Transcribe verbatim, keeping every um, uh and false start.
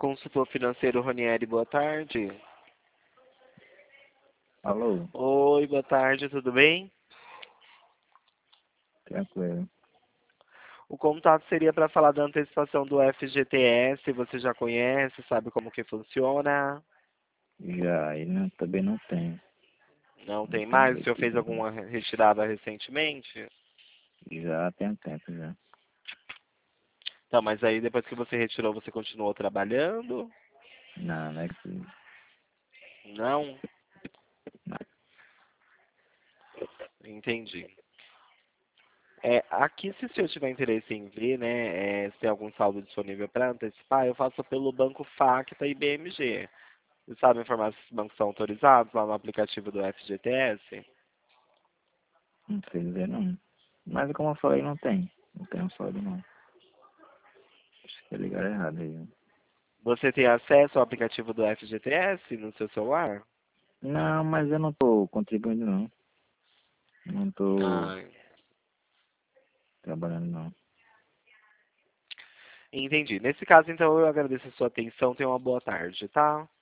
consultor financeiro Ronieri, boa tarde. Alô, Oi, boa tarde, tudo bem? tranquilo. O contato seria para falar da antecipação do F G T S, você já conhece, sabe como que funciona? Já, e não, também não tem. Não Não tem tem mais? O senhor fez receita, não. alguma retirada recentemente? Já tem um tempo já. Tá, mas aí depois que você retirou, você continuou trabalhando? Não, não é que. Não? Não. Entendi. É, aqui, se o senhor tiver interesse em ver, né, é, se tem algum saldo disponível para antecipar, eu faço pelo Banco Facta e B M G. Você sabe informar se os bancos são autorizados lá no aplicativo do F G T S? Não sei dizer não. Mas como eu falei, não tem. Não tem um saldo não. Acho que ligaram errado aí. Você tem acesso ao aplicativo do F G T S no seu celular? Não, mas eu não tô contribuindo não. Não tô Ah, trabalhando não. entendi. Nesse caso, então, eu agradeço a sua atenção. Tenha uma boa tarde, tá?